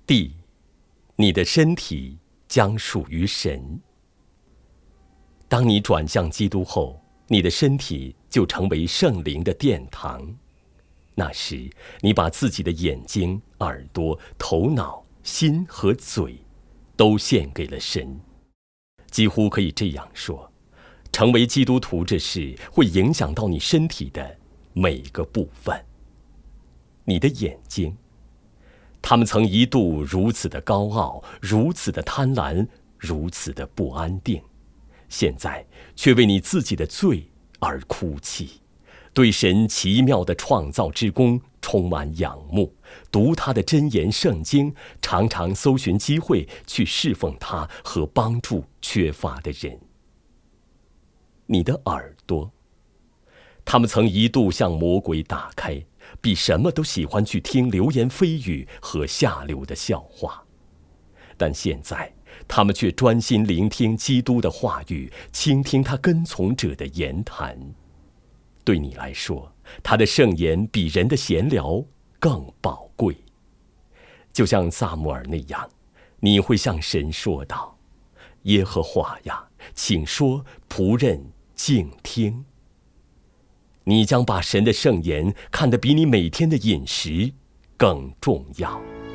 D， 你的身体将属于神。当你转向基督后，你的身体就成为圣灵的殿堂。那时，你把自己的眼睛、耳朵、头脑、心和嘴都献给了神。几乎可以这样说，成为基督徒这事会影响到你身体的每个部分。你的眼睛，他们曾一度如此的高傲，如此的贪婪，如此的不安定，现在却为你自己的罪而哭泣，对神奇妙的创造之功充满仰慕，读他的箴言圣经，常常搜寻机会去侍奉他和帮助缺乏的人。你的耳朵，他们曾一度向魔鬼打开，比什么都喜欢去听流言蜚语和下流的笑话，但现在他们却专心聆听基督的话语，倾听他跟从者的言谈。对你来说，他的圣言比人的闲聊更宝贵。就像撒母耳那样，你会向神说道：耶和华呀，请说，仆人静听。你将把神的圣言看得比你每天的饮食更重要。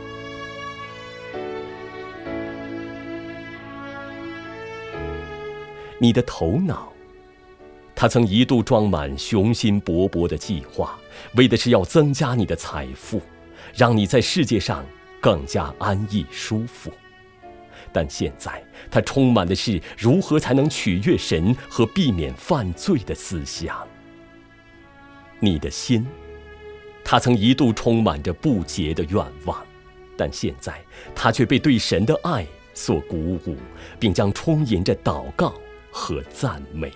你的头脑，它曾一度装满雄心勃勃的计划，为的是要增加你的财富，让你在世界上更加安逸舒服。但现在它充满的是如何才能取悦神和避免犯罪的思想。你的心，它曾一度充满着不洁的愿望，但现在它却被对神的爱所鼓舞，并将充盈着祷告和赞美。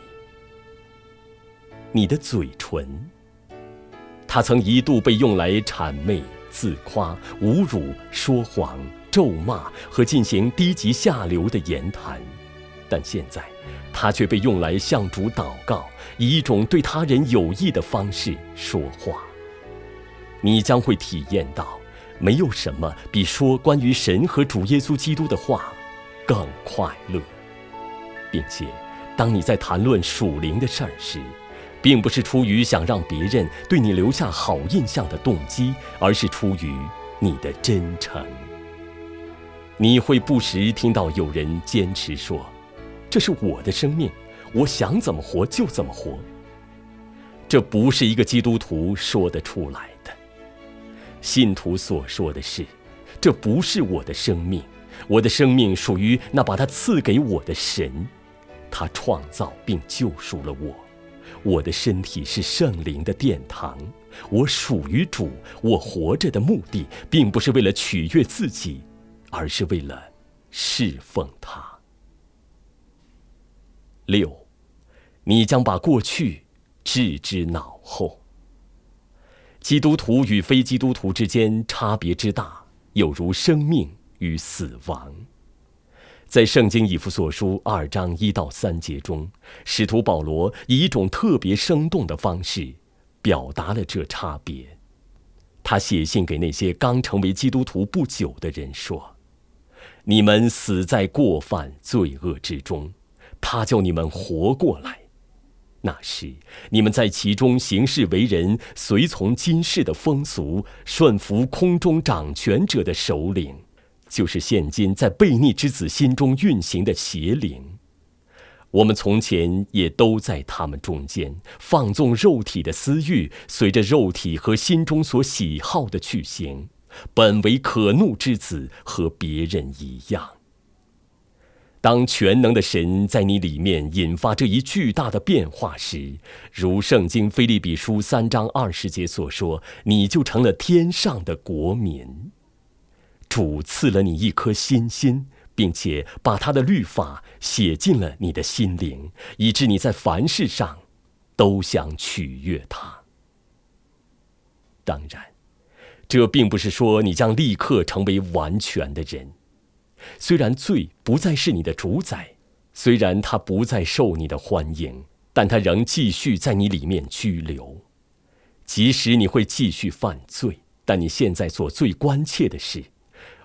你的嘴唇，它曾一度被用来谄媚、自夸、侮辱、说谎、咒骂和进行低级下流的言谈，但现在它却被用来向主祷告，以一种对他人有益的方式说话。你将会体验到，没有什么比说关于神和主耶稣基督的话更快乐，并且当你在谈论属灵的事儿时，并不是出于想让别人对你留下好印象的动机，而是出于你的真诚。你会不时听到有人坚持说，这是我的生命，我想怎么活就怎么活。这不是一个基督徒说得出来的。信徒所说的是，这不是我的生命，我的生命属于那把它赐给我的神，他创造并救赎了我。我的身体是圣灵的殿堂，我属于主，我活着的目的并不是为了取悦自己，而是为了侍奉他。6，你将把过去置之脑后。基督徒与非基督徒之间差别之大，有如生命与死亡。在圣经以弗所书2章1到3节中，使徒保罗以一种特别生动的方式表达了这差别。他写信给那些刚成为基督徒不久的人说：你们死在过犯罪恶之中，他叫你们活过来。那时你们在其中行事为人，随从今世的风俗，顺服空中掌权者的首领，就是现今在悖逆之子心中运行的邪灵。我们从前也都在他们中间，放纵肉体的私欲，随着肉体和心中所喜好的去行，本为可怒之子，和别人一样。当全能的神在你里面引发这一巨大的变化时，如圣经腓立比书3章20节所说，你就成了天上的国民。主赐了你一颗新心，并且把他的律法写进了你的心灵，以致你在凡事上都想取悦他。当然，这并不是说你将立刻成为完全的人。虽然罪不再是你的主宰，虽然它不再受你的欢迎，但它仍继续在你里面居留。即使你会继续犯罪，但你现在所最关切的是，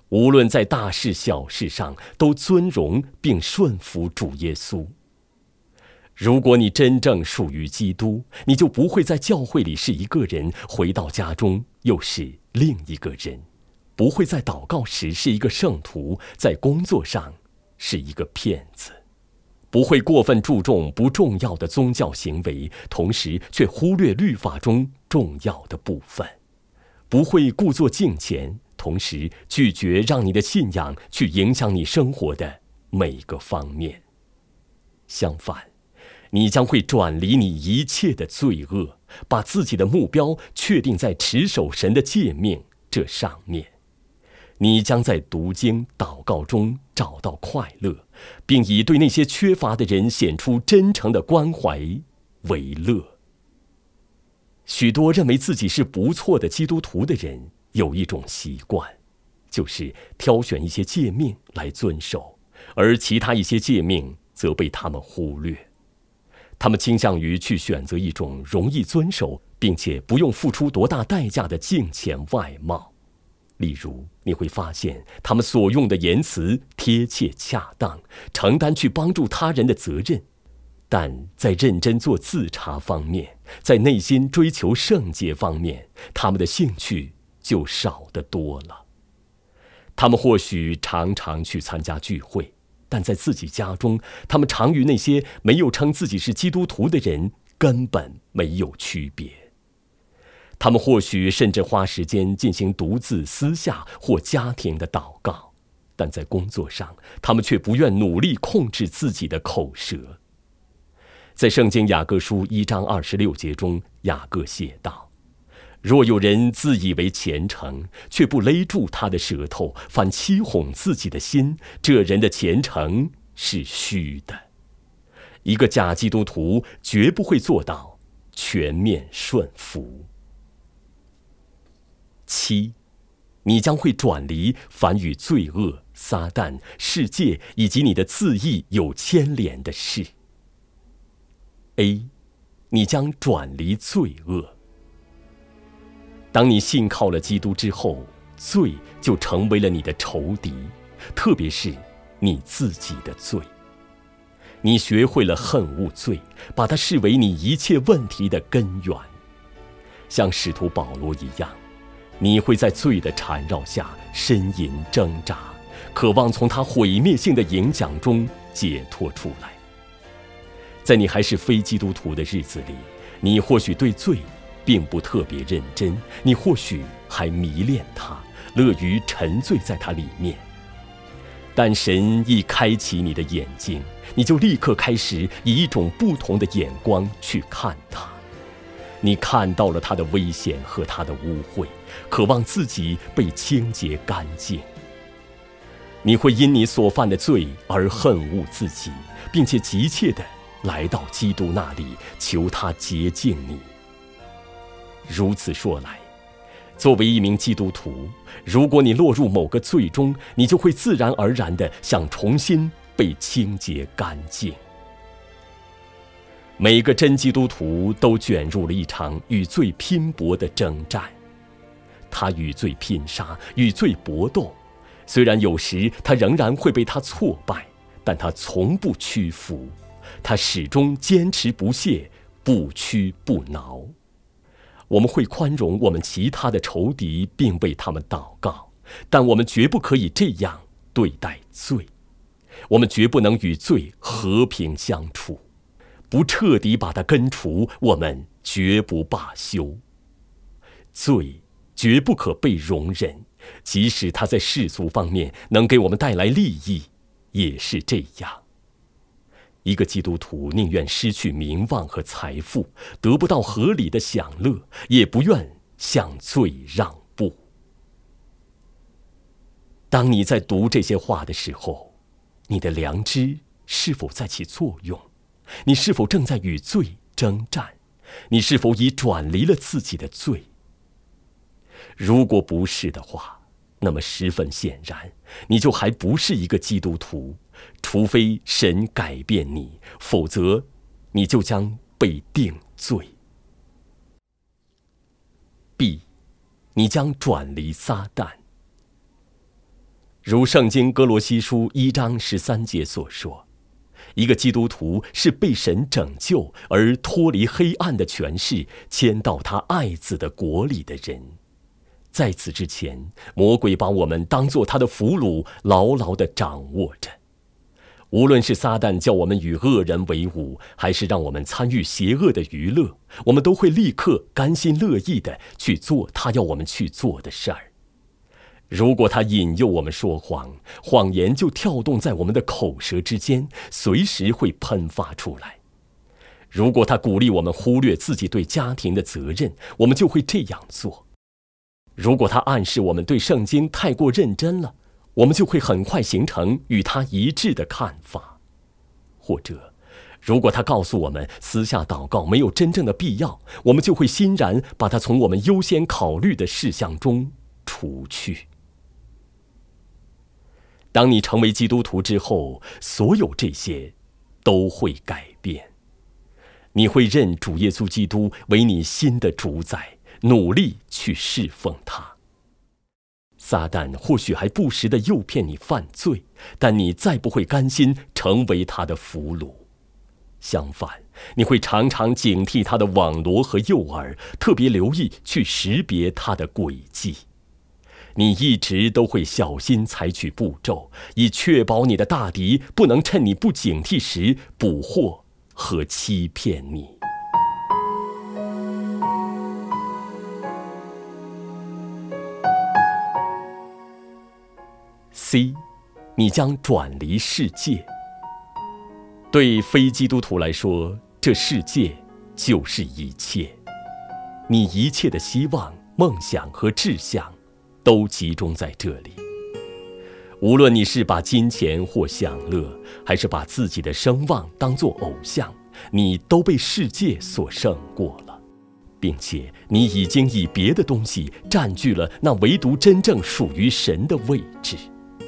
无论在大事小事上都尊荣并顺服主耶稣。如果你真正属于基督，你就不会在教会里是一个人，回到家中又是另一个人；不会在祷告时是一个圣徒，在工作上是一个骗子；不会过分注重不重要的宗教行为，同时却忽略律法中重要的部分；不会故作敬虔，同时拒绝让你的信仰去影响你生活的每个方面。相反，你将会转离你一切的罪恶，把自己的目标确定在持守神的诫命这上面。你将在读经祷告中找到快乐，并以对那些缺乏的人显出真诚的关怀为乐。许多认为自己是不错的基督徒的人有一种习惯，就是挑选一些诫命来遵守，而其他一些诫命则被他们忽略。他们倾向于去选择一种容易遵守并且不用付出多大代价的敬虔外貌。例如，你会发现他们所用的言辞贴切恰当，承担去帮助他人的责任，但在认真做自查方面，在内心追求圣洁方面，他们的兴趣就少得多了。他们或许常常去参加聚会，但在自己家中，他们常与那些没有称自己是基督徒的人根本没有区别。他们或许甚至花时间进行独自私下或家庭的祷告，但在工作上，他们却不愿努力控制自己的口舌。在圣经雅各书1章26节中，雅各写道：若有人自以为虔诚，却不勒住他的舌头，反欺哄自己的心，这人的虔诚是虚的。一个假基督徒绝不会做到全面顺服。7，你将会转离凡与罪恶、撒旦、世界以及你的自义有牵连的事。A， 你将转离罪恶。当你信靠了基督之后，罪就成为了你的仇敌，特别是你自己的罪。你学会了恨恶罪，把它视为你一切问题的根源。像使徒保罗一样，你会在罪的缠绕下呻吟挣扎，渴望从它毁灭性的影响中解脱出来。在你还是非基督徒的日子里，你或许对罪并不特别认真，你或许还迷恋它，乐于沉醉在它里面。但神一开启你的眼睛，你就立刻开始以一种不同的眼光去看它。你看到了它的危险和它的污秽，渴望自己被清洁干净。你会因你所犯的罪而恨恶自己，并且急切地来到基督那里，求他洁净你。如此说来，作为一名基督徒，如果你落入某个罪中，你就会自然而然地想重新被清洁干净。每个真基督徒都卷入了一场与罪拼搏的征战，他与罪拼杀，与罪搏斗，虽然有时他仍然会被他挫败，但他从不屈服，他始终坚持不懈，不屈不挠。我们会宽容我们其他的仇敌，并为他们祷告，但我们绝不可以这样对待罪。我们绝不能与罪和平相处，不彻底把它根除，我们绝不罢休。罪绝不可被容忍，即使它在世俗方面能给我们带来利益，也是这样。一个基督徒宁愿失去名望和财富，得不到合理的享乐，也不愿向罪让步。当你在读这些话的时候，你的良知是否在起作用？你是否正在与罪征战？你是否已转离了自己的罪？如果不是的话，那么十分显然，你就还不是一个基督徒，除非神改变你，否则你就将被定罪。B， 你将转离撒旦。 如圣经哥罗西书1章13节所说，一个基督徒是被神拯救而脱离黑暗的权势，迁到他爱子的国里的人。在此之前，魔鬼把我们当作他的俘虏，牢牢地掌握着。无论是撒旦叫我们与恶人为伍，还是让我们参与邪恶的娱乐，我们都会立刻甘心乐意地去做他要我们去做的事儿。如果他引诱我们说谎，谎言就跳动在我们的口舌之间，随时会喷发出来。如果他鼓励我们忽略自己对家庭的责任，我们就会这样做。如果他暗示我们对圣经太过认真了，我们就会很快形成与他一致的看法。或者，如果他告诉我们私下祷告没有真正的必要，我们就会欣然把它从我们优先考虑的事项中除去。当你成为基督徒之后，所有这些都会改变。你会认主耶稣基督为你新的主宰，努力去侍奉他。撒旦或许还不时地诱骗你犯罪，但你再不会甘心成为他的俘虏。相反，你会常常警惕他的网罗和诱饵，特别留意去识别他的诡计。你一直都会小心采取步骤，以确保你的大敌不能趁你不警惕时捕获和欺骗你。C， 你将转离世界。对非基督徒来说，这世界就是一切。你一切的希望、梦想和志向都集中在这里。无论你是把金钱或享乐，还是把自己的声望当作偶像，你都被世界所胜过了，并且你已经以别的东西占据了那唯独真正属于神的位置。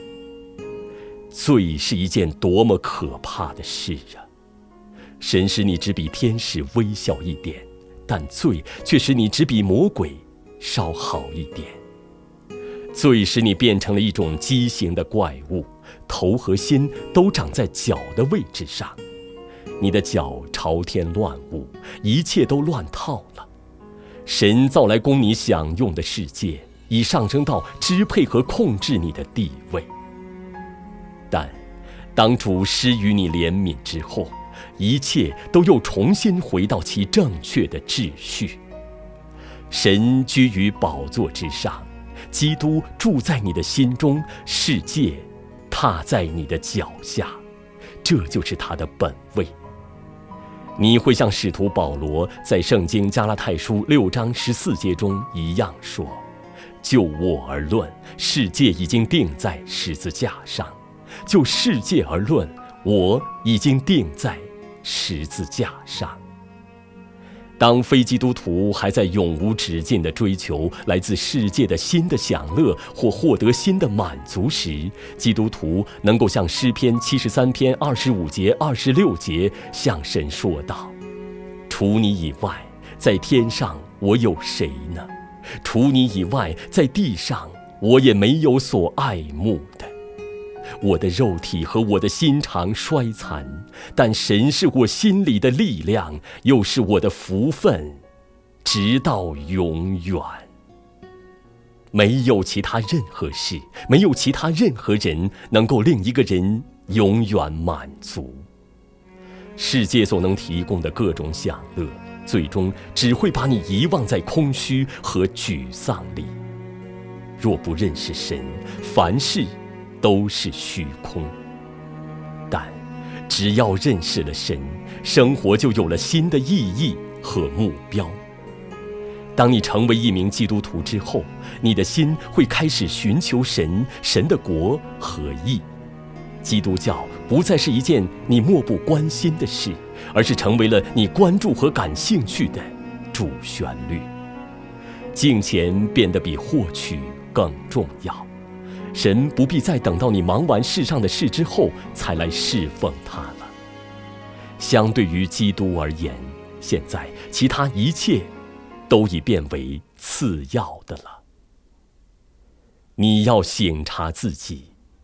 罪是一件多么可怕的事啊！神使你只比天使微小一点，但罪却使你只比魔鬼稍好一点。罪使你变成了一种畸形的怪物，头和心都长在脚的位置上。你的脚朝天乱舞，一切都乱套了。神造来供你享用的世界，已上升到支配和控制你的地位。但当主施予你怜悯之后，一切都又重新回到其正确的秩序。神居于宝座之上，基督住在你的心中，世界踏在你的脚下，这就是他的本位。你会像使徒保罗在圣经加拉太书6章14节中一样说：就我而论，世界已经钉在十字架上；就世界而论，我已经钉在十字架上。当非基督徒还在永无止境地追求来自世界的新的享乐或获得新的满足时，基督徒能够像诗篇73篇25节26节向神说道：除你以外，在天上我有谁呢？除你以外，在地上我也没有所爱慕的。我的肉体和我的心肠衰残，但神是我心里的力量，又是我的福分，直到永远。没有其他任何事，没有其他任何人能够令一个人永远满足。世界所能提供的各种享乐，最终只会把你遗忘在空虚和沮丧里。若不认识神，凡事都是虚空。但只要认识了神，生活就有了新的意义和目标。当你成为一名基督徒之后，你的心会开始寻求神的国和义。基督教不再是一件你漠不关心的事，而是成为了你关注和感兴趣的主旋律。敬虔变得比获取更重要。神不必再等到你忙完世上的事之后才来侍奉他了。相对于基督而言，现在其他一切都已变为次要的了。你要省察自己，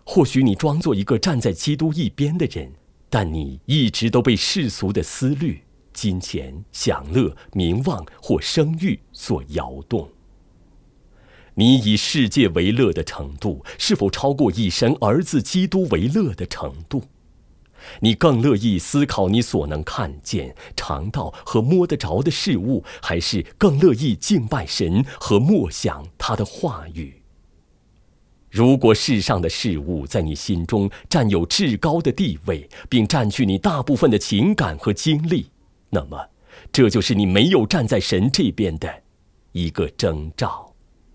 或许你装作一个站在基督一边的人，但你一直都被世俗的思虑、金钱、享乐、名望或声誉所摇动。你以世界为乐的程度，是否超过以神儿子基督为乐的程度？你更乐意思考你所能看见、尝到和摸得着的事物，还是更乐意敬拜神和默想他的话语？如果世上的事物在你心中占有至高的地位，并占据你大部分的情感和精力，那么这就是你没有站在神这边的一个征兆。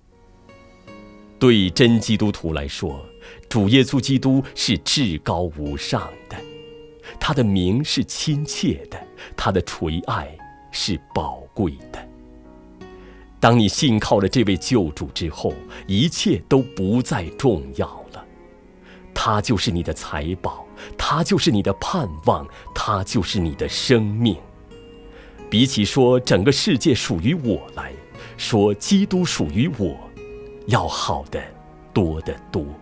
对真基督徒来说，主耶稣基督是至高无上的，他的名是亲切的，他的垂爱是宝贵的。当你信靠了这位救主之后，一切都不再重要了。他就是你的财宝，他就是你的盼望，他就是你的生命。比起说整个世界属于我来，说基督属于我，要好的多得多。